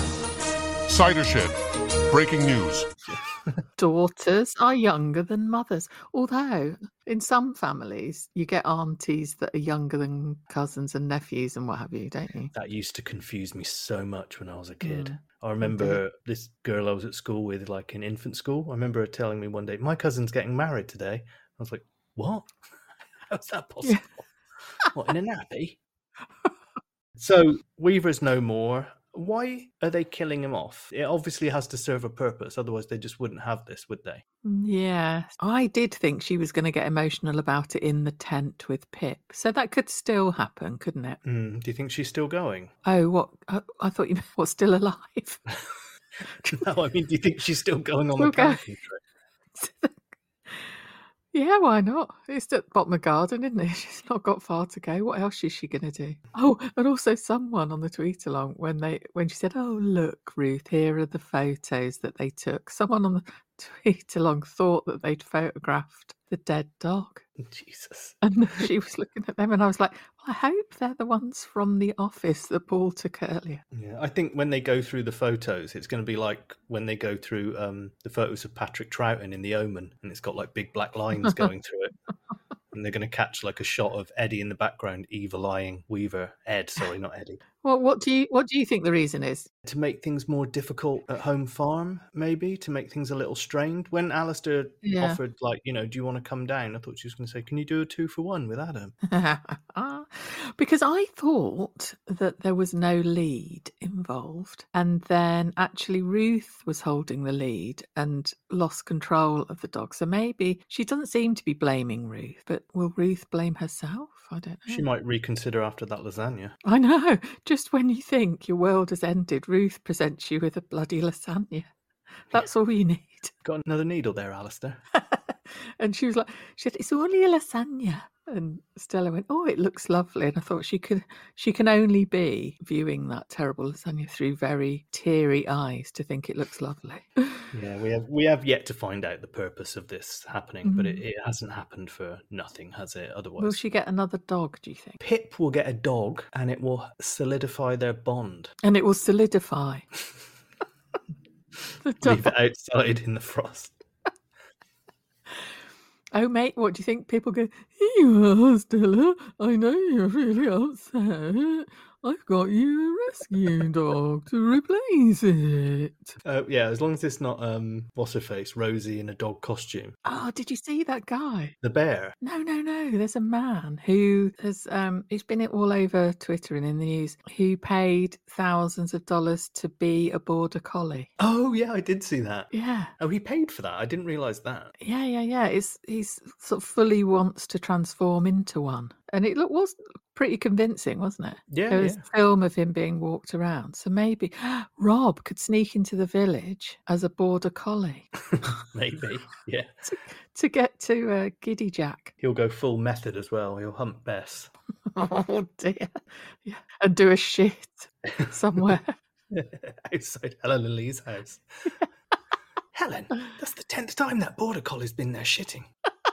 Cider Shed. Breaking news. Daughters are younger than mothers. Although, in some families, you get aunties that are younger than cousins and nephews and what have you, don't you? That used to confuse me so much when I was a kid. Mm. I remember this girl I was at school with, like in infant school. I remember her telling me one day, my cousin's getting married today. I was like, what? How's that possible? Yeah. What, in a nappy? So, Weaver's no more. Why are they killing him off? It obviously has to serve a purpose. Otherwise, they just wouldn't have this, would they? Yeah. I did think she was going to get emotional about it in the tent with Pip. So that could still happen, couldn't it? Mm, do you think she's still going? Oh, what? I, I thought you were still alive. No, I mean, do you think she's still going on We'll the go- camping trip? Yeah, why not? It's at the bottom of the garden, isn't it? She's not got far to go. What else is she going to do? Oh, and also someone on the tweet along when they when she said, "Oh, look, Ruth, here are the photos that they took." Someone on the tweet along thought that they'd photographed the dead dog. Jesus. And she was looking at them, and I was like, well, I hope they're the ones from the office that Paul took earlier. Yeah, I think when they go through the photos, it's going to be like when they go through um, the photos of Patrick Troughton in The Omen, and it's got like big black lines going through it. And they're going to catch like a shot of Eddie in the background, evil-eyeing Weaver. Ed, sorry, not Eddie. Well, what do you what do you think the reason is? To make things more difficult at home farm, maybe, to make things a little strained. When Alistair Yeah. offered, like, you know, do you want to come down? I thought she was going to say, can you do a two for one with Adam? Because I thought that there was no lead involved, and then actually Ruth was holding the lead and lost control of the dog. So maybe she doesn't seem to be blaming Ruth, but will Ruth blame herself? I don't know. She might reconsider after that lasagna. I know. Just when you think your world has ended, Ruth presents you with a bloody lasagna. That's all you need. Got another needle there, Alistair. And she was like, she said, it's only a lasagna. And Stella went, oh, it looks lovely. And I thought she could, she can only be viewing that terrible lasagna through very teary eyes to think it looks lovely. Yeah, we have we have yet to find out the purpose of this happening, but it, Mhm. it hasn't happened for nothing, has it? Otherwise, Will she get another dog, do you think? Pip will get a dog, and it will solidify their bond. And it will solidify. The Leave dog. it outside in the frost. Oh, mate, what do you think? People go, you are, Stella. I know you're really upset. I've got you a rescue dog to replace it. Uh, yeah, as long as it's not um, what's her face, Rosie in a dog costume. Oh, did you see that guy? The bear. No, no, no. There's a man who has, um, he's been all over Twitter and in the news, who paid thousands of dollars to be a border collie. Oh yeah, I did see that. Yeah. Oh, he paid for that. I didn't realise that. Yeah, yeah, yeah. It's he's sort of fully wants to transform into one, and it look, was pretty convincing, wasn't it? Yeah, There was yeah. a film of him being walked around, so maybe Rob could sneak into the village as a border collie Maybe. Yeah. to get to uh, Giddy Jack. He'll go full method as well. He'll hunt Bess. Oh dear, yeah, and do a shit somewhere. Outside Helen and Lee's house. Helen, that's the tenth time that border collie's been there shitting.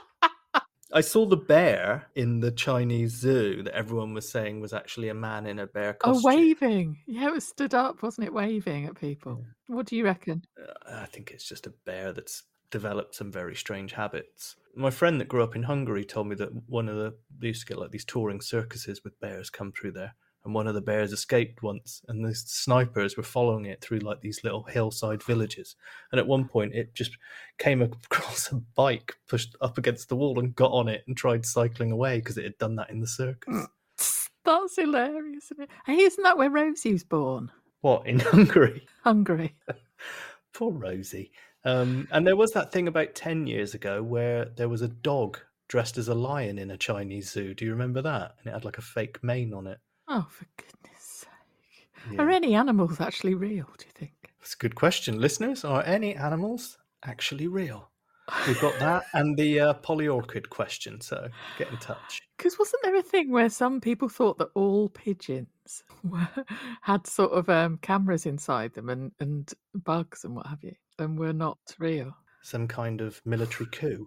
I saw the bear in the Chinese zoo that everyone was saying was actually a man in a bear Oh, costume. waving. Yeah, it was stood up, wasn't it? Waving at people. What do you reckon? I think it's just a bear that's developed some very strange habits. My friend that grew up in Hungary told me that one of the, they used to get like these touring circuses with bears come through there. And one of the bears escaped once, and the snipers were following it through like these little hillside villages. And at one point, it just came across a bike, pushed up against the wall, and got on it and tried cycling away because it had done that in the circus. That's hilarious, isn't it? Hey, isn't that where Rosie was born? What, in Hungary? Hungary. Poor Rosie. Um, and there was that thing about ten years ago where there was a dog dressed as a lion in a Chinese zoo. Do you remember that? And it had like a fake mane on it. Oh, for goodness sake. Yeah. Are any animals actually real, do you think? That's a good question. Listeners, are any animals actually real? We've got that and the uh, polyorchid question, so get in touch. Because wasn't there a thing where some people thought that all pigeons were, had sort of um, cameras inside them and, and bugs and what have you, and were not real? Some kind of military coup.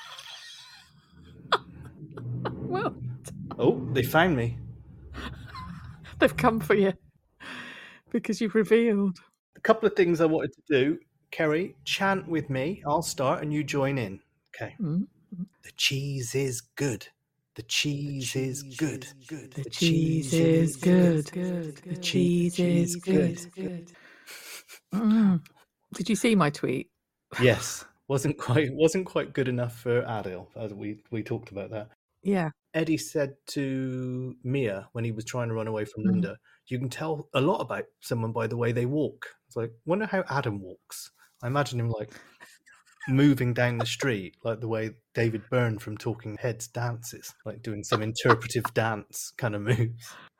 Well, Oh, they found me. they've come for you because you've revealed. A couple of things I wanted to do. Kerry, chant with me. I'll start and you join in. Okay. Mm-hmm. The cheese is good. The cheese is good. The cheese is good. The cheese is good. Mm. Did you see my tweet? Yes. Wasn't quite wasn't quite good enough for Adil, as we, we talked about that. Yeah. Eddie said to Mia when he was trying to run away from Mm. Linda, you can tell a lot about someone by the way they walk. It's like, wonder how Adam walks. I imagine him like moving down the street, like the way David Byrne from Talking Heads dances, like doing some interpretive dance kind of moves.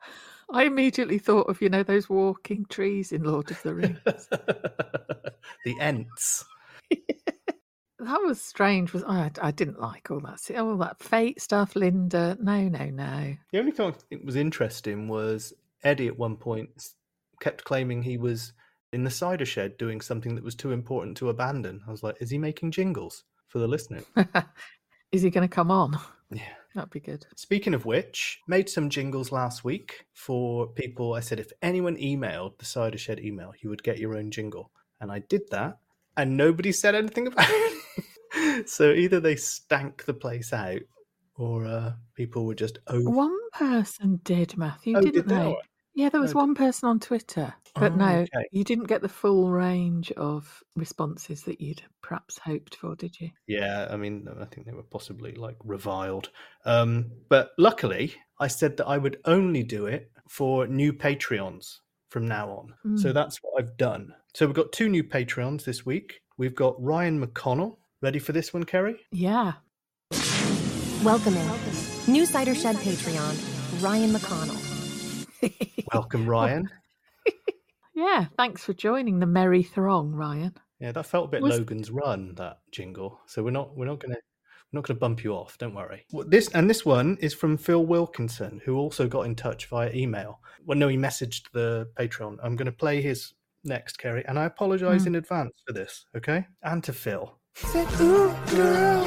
I immediately thought of, you know, those walking trees in Lord of the Rings. The Ents. That was strange. Was I? I didn't like all that. All that fate stuff, Linda. No, no, no. The only thing I think was interesting was Eddie at one point kept claiming he was in the cider shed doing something that was too important to abandon. I was like, is he making jingles for the listeners? Is he going to come on? Yeah. That'd be good. Speaking of which, made some jingles last week for people. I said, if anyone emailed the Cider Shed email, you would get your own jingle. And I did that, and nobody said anything about it. So either they stank the place out, or uh, people were just over. One person did, Matthew, Oh, didn't did they? they? Yeah, there was No, one person on Twitter. But Oh, no, okay. you didn't get the full range of responses that you'd perhaps hoped for, did you? Yeah, I mean, I think they were possibly like reviled. Um, but luckily, I said that I would only do it for new Patreons from now on. Mm. So that's what I've done. So we've got two new Patreons this week. We've got Ryan McConnell. Ready for this one, Kerry? Yeah. Welcome in. New Cider Shed Patreon, Ryan McConnell. Welcome, Ryan. Yeah, thanks for joining the merry throng, Ryan. Yeah, that felt a bit Was- Logan's Run, that jingle. So we're not we're not gonna we're not gonna bump you off. Don't worry. Well, this and this one is from Phil Wilkinson, who also got in touch via email. Well, no, he messaged the Patreon. I'm going to play his next, Kerry, and I apologise Mm. in advance for this. Okay, and to Phil. Said, ooh, girl,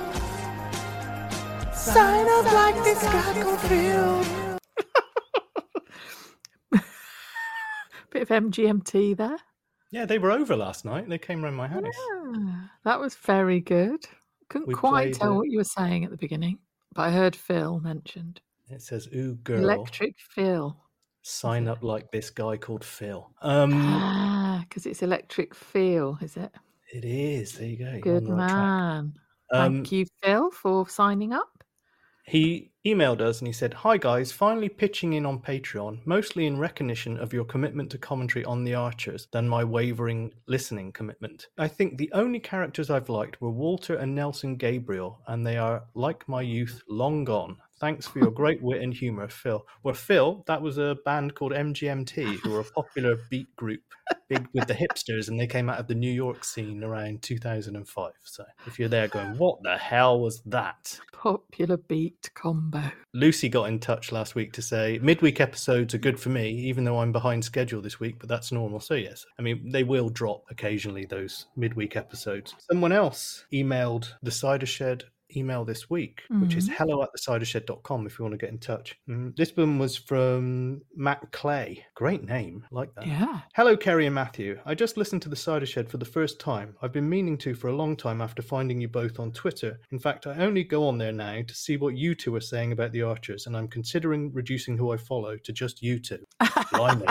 sign up like this guy called Phil. Bit of M G M T there. Yeah, they were over last night. They came round my house. Ah, that was very good. Couldn't We quite played, tell uh, what you were saying at the beginning, but I heard Phil mentioned. It says, "Ooh, girl, Electric Phil. sign up like this guy called Phil." Um, Ah, because it's Electric Feel, is it? it is. There you go. You're Good on the right track. man. Um, Thank you, Phil, for signing up. He emailed us and he said, "Hi guys, finally pitching in on Patreon, mostly in recognition of your commitment to commentary on The Archers than my wavering listening commitment. I think the only characters I've liked were Walter and Nelson Gabriel, and they are, like my youth, long gone. Thanks for your great wit and humour, Phil." Well, Phil, that was a band called M G M T, who were a popular beat group, big with the hipsters, and they came out of the New York scene around two thousand five. So if you're there going, what the hell was that? Popular beat combo. Lucy got in touch last week to say midweek episodes are good for me, even though I'm behind schedule this week, but that's normal. So yes, I mean, they will drop occasionally, those midweek episodes. Someone else emailed the Cider Shed email this week, which is Mhm. hello at the cider shed dot com if you want to get in touch. Mm, this one was from Matt Clay. Great name. Like that. Yeah. Hello, Kerry and Matthew. I just listened to the Cider Shed for the first time. I've been meaning to for a long time after finding you both on Twitter. In fact, I only go on there now to see what you two are saying about the Archers, and I'm considering reducing who I follow to just you two. Blimey.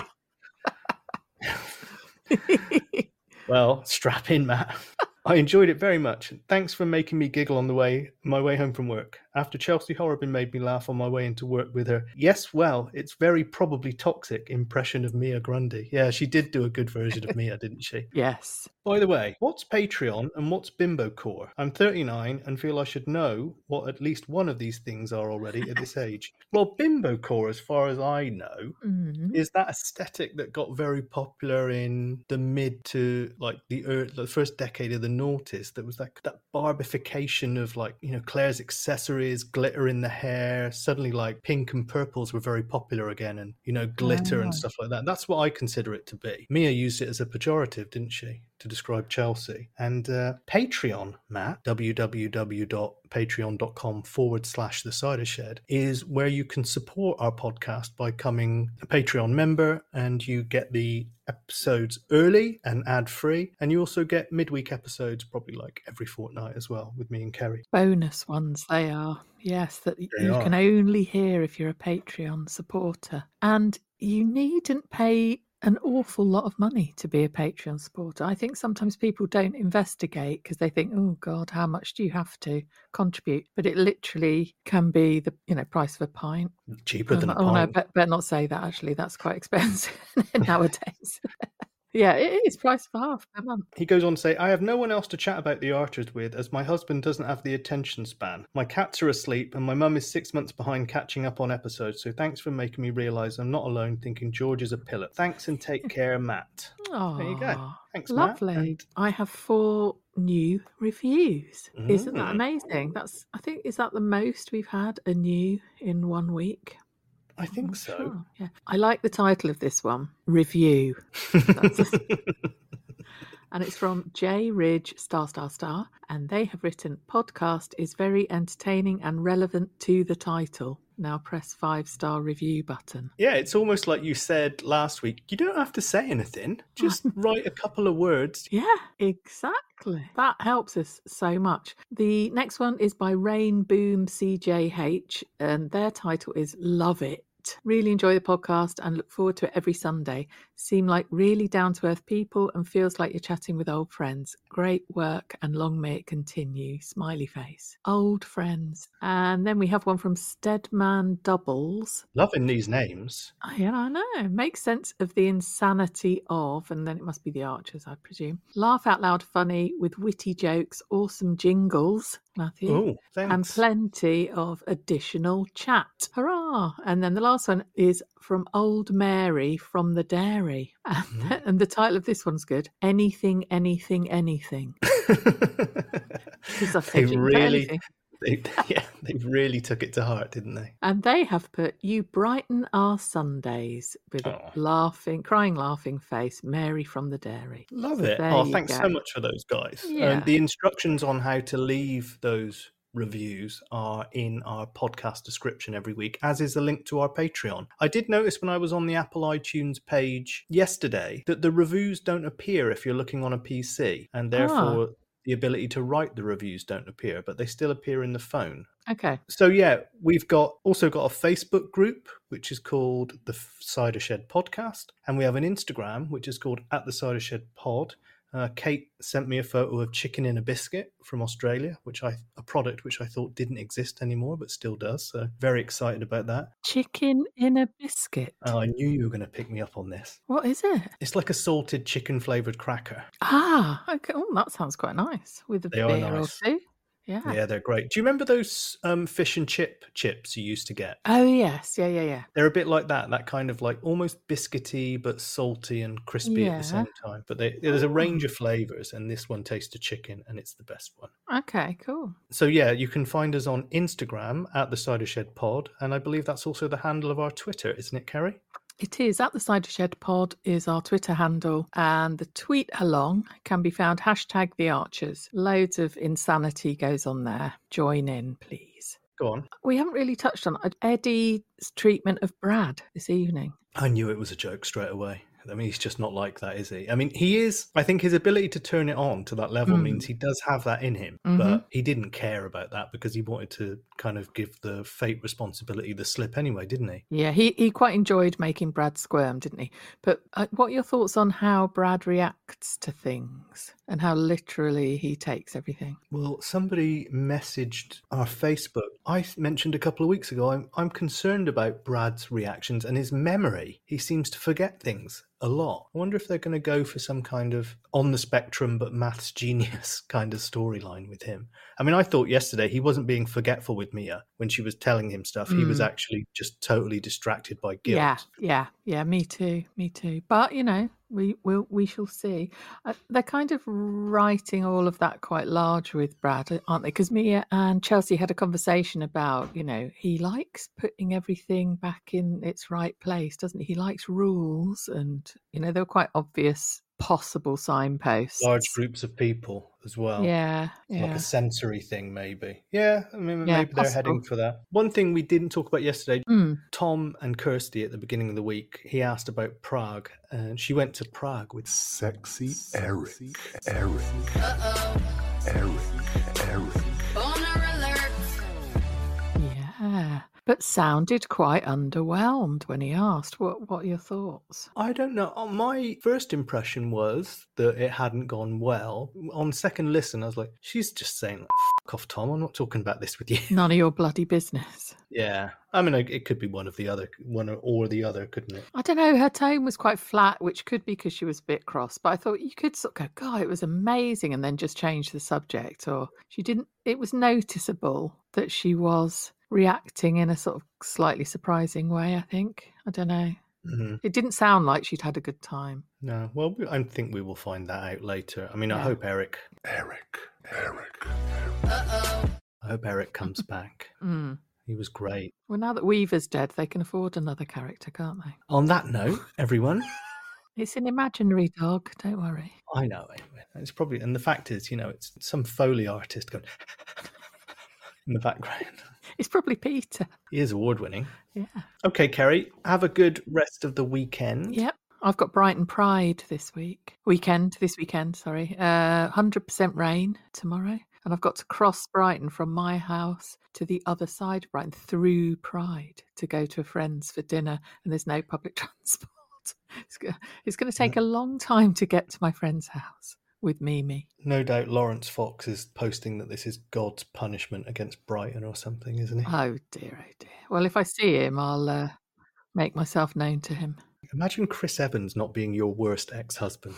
Well, strap in, Matt. I enjoyed it very much. Thanks for making me giggle on the way my way home from work. After Chelsea Horrobin made me laugh on my way into work with her "Yes, well, it's very probably toxic" impression of Mia Grundy. Yeah, she did do a good version of Mia, didn't she? Yes. By the way, what's Patreon and what's Bimbo Core? I'm thirty-nine and feel I should know what at least one of these things are already at this age. Well, Bimbo Core, as far as I know, Mhm. is that aesthetic that got very popular in the mid to like the, early, the first decade of the noughties. That was like that barbification of like, you know, Claire's accessories, glitter in the hair. Suddenly like pink and purples were very popular again, and, you know, glitter Ah. and stuff like that. That's what I consider it to be. Mia used it as a pejorative, didn't she, to describe Chelsea. And uh, Patreon, Matt, www.patreon.com forward slash the cider shed, is where you can support our podcast by becoming a Patreon member, and you get the episodes early and ad free, and you also get midweek episodes probably like every fortnight as well with me and Kerry. Bonus ones they are. Yes, that y- They you are. can only hear if you're a Patreon supporter. And you needn't pay an awful lot of money to be a Patreon supporter. I think sometimes people don't investigate because they think, oh God, how much do you have to contribute? But it literally can be the, you know, price of a pint. Cheaper than a oh, no, pint. but better not say that actually. That's quite expensive nowadays. Yeah, it is price for half per month. He goes on to say, I have no one else to chat about the Archers with, as my husband doesn't have the attention span. My cats are asleep, and my mum is six months behind catching up on episodes, so thanks for making me realise I'm not alone thinking George is a pillar. Thanks and take care, Matt. Oh, There you go. Thanks, lovely. Matt. And I have four new reviews. Isn't that Mm. amazing? That's, I think, is that the most we've had a new in one week? I think I'm so. sure. Yeah. I like the title of this one, Review. That's a- and it's from J Ridge star star star, and they have written, podcast is very entertaining and relevant to the title. Now press five star review button. Yeah, it's almost like you said last week, you don't have to say anything. Just write a couple of words. Yeah, exactly. That helps us so much. The next one is by Rain Boom C J H, and their title is Love It. Really enjoy the podcast and look forward to it every Sunday. Seem like really down-to-earth people and feels like you're chatting with old friends. Great work and long may it continue. Smiley face. Old friends. And then we have one from Steadman Doubles. Loving these names. Oh, yeah, I know. Makes sense of the insanity of, and then it must be the Archers, I presume. Laugh out loud funny with witty jokes, awesome jingles, Matthew. Oh, thanks. And plenty of additional chat. Hurrah! And then the last one is from Old Mary from the Dairy. And, Mm-hmm. and the title of this one's good. Anything, anything, anything. Because I've They said you can put really, anything. they, yeah, they really took it to heart, didn't they? And they have put, you brighten our Sundays with a Oh. laughing, crying, laughing face, Mary from the Dairy. Love So it. there Oh, you thanks go. so much for those guys. Yeah. And the instructions on how to leave those reviews are in our podcast description every week, as is a link to our Patreon. I did notice when I was on the Apple iTunes page yesterday that the reviews don't appear if you're looking on a P C, and therefore the ability to write the reviews don't appear, but they still appear in the phone. Okay. So yeah, we've got also got a Facebook group which is called the Cider Shed Podcast, and we have an Instagram which is called at the Cider Shed Pod. Uh, Kate sent me a photo of chicken in a biscuit from Australia, which I a product which I thought didn't exist anymore, but still does. So very excited about that. Chicken in a biscuit. Oh, I knew you were going to pick me up on this. What is it? It's like a salted chicken flavored cracker. Ah, okay. Oh, that sounds quite nice. With a They are beer or nice. two. Yeah. Yeah, they're great. Do you remember those um, fish and chip chips you used to get? Oh, yes. Yeah, yeah, yeah. They're a bit like that, that kind of like almost biscuity, but salty and crispy at Yeah. the same time. But they, there's a range of flavors, and this one tastes of chicken, and it's the best one. Okay, cool. So yeah, you can find us on Instagram at the Cider Shed Pod, and I believe that's also the handle of our Twitter, isn't it, Kerry? It is. At the Cider Shed Pod is our Twitter handle, and the tweet along can be found hashtag the Archers. Loads of insanity goes on there. Join in, please. Go on. We haven't really touched on Eddie's treatment of Brad this evening. I knew it was a joke straight away. I mean, he's just not like that, is he? I mean, he is. I think his ability to turn it on to that level Mm. means he does have that in him, Mhm. but he didn't care about that because he wanted to kind of give the fate responsibility the slip anyway, didn't he? Yeah, he, he quite enjoyed making Brad squirm, didn't he? But uh, what are your thoughts on how Brad reacts to things and how literally he takes everything? Well, somebody messaged our Facebook. I mentioned a couple of weeks ago, I'm, I'm concerned about Brad's reactions and his memory. He seems to forget things a lot. I wonder if they're going to go for some kind of on the spectrum but maths genius kind of storyline with him. I mean, I thought yesterday he wasn't being forgetful with Mia when she was telling him stuff. He was Mm. actually just totally distracted by guilt. Yeah, yeah, yeah. Me too, me too. But you know, we will, we shall see. Uh, they're kind of writing all of that quite large with Brad, aren't they? Because Mia and Chelsea had a conversation about, you know, he likes putting everything back in its right place, doesn't he? He likes rules, and you know, they were quite obvious possible signposts. Large groups of people as well. Yeah, Like yeah. a sensory thing, maybe. Yeah, I mean, Yeah, maybe they're possible. heading for that. One thing we didn't talk about yesterday, Mm. Tom and Kirsty at the beginning of the week, he asked about Prague, and she went to Prague with Sexy Eric. Eric. Eric. Eric. Yeah, but sounded quite underwhelmed when he asked. What What are your thoughts? I don't know. Uh, My first impression was that it hadn't gone well. On second listen, I was like, she's just saying like, Fuck off, Tom. I'm not talking about this with you. None of your bloody business. Yeah. I mean, it could be one of the other, one or the other, couldn't it? I don't know. Her tone was quite flat, which could be because she was a bit cross. But I thought you could sort of go, God, it was amazing, and then just change the subject. Or she didn't. It was noticeable that she was reacting in a sort of slightly surprising way, I think. I don't know. Mm-hmm. It didn't sound like she'd had a good time. No. Well, I think we will find that out later. I mean, Yeah. I hope Eric. Eric. Eric. I hope Eric comes back. Mm. He was great. Well, now that Weaver's dead, they can afford another character, can't they? On that note, everyone. It's an imaginary dog, don't worry. I know. It's probably, and the fact is, you know, it's some Foley artist going in the background. It's probably Peter. He is award winning. Yeah. Okay, Kerry, have a good rest of the weekend. Yep. I've got Brighton Pride this week. Weekend, this weekend, sorry. Uh, one hundred percent rain tomorrow. And I've got to cross Brighton from my house to the other side of Brighton through Pride to go to a friend's for dinner. And there's no public transport. It's go- it's going to take a long time to get to my friend's house with Mimi. No doubt Lawrence Fox is posting that this is God's punishment against Brighton or something, isn't he? Oh, dear, oh, dear. Well, if I see him, I'll uh, make myself known to him. Imagine Chris Evans not being your worst ex-husband.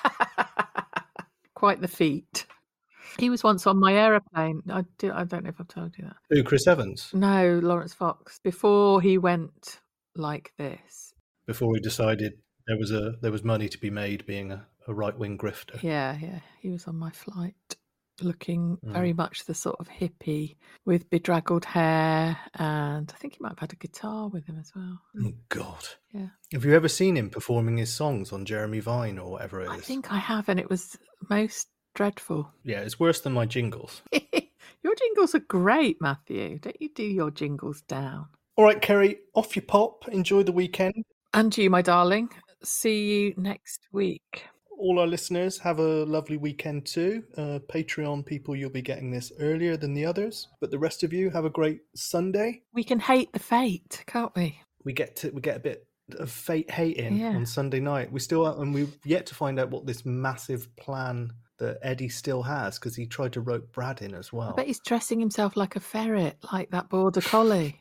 Quite the feat. He was once on my aeroplane. I, did, I don't know if I've told you that. Who, Chris Evans? No, Lawrence Fox. Before he went like this. Before he decided there was a there was money to be made being a, a right-wing grifter. Yeah, yeah. He was on my flight looking Mm. very much the sort of hippie with bedraggled hair. And I think he might have had a guitar with him as well. Oh, God. Yeah. Have you ever seen him performing his songs on Jeremy Vine or whatever it is? I think I have, and it was most dreadful. Yeah, it's worse than my jingles. Your jingles are great, Matthew. Don't you do your jingles down? All right, Kerry, off you pop. Enjoy the weekend. And you, my darling. See you next week. All our listeners, have a lovely weekend too. Uh, Patreon people, you'll be getting this earlier than the others. But the rest of you, have a great Sunday. We can hate the fate, can't we? We get to we get a bit of fate hating Yeah. on Sunday night. We still and we've yet to find out what this massive plan that Eddie still has, because he tried to rope Brad in as well. I bet he's dressing himself like a ferret, like that border collie.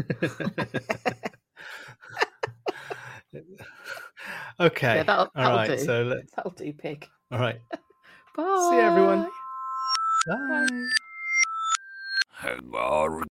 Okay. Yeah, that'll, All that'll right. do. So let's. That'll do, pig. All right. Bye. See you, everyone. Bye. Hello.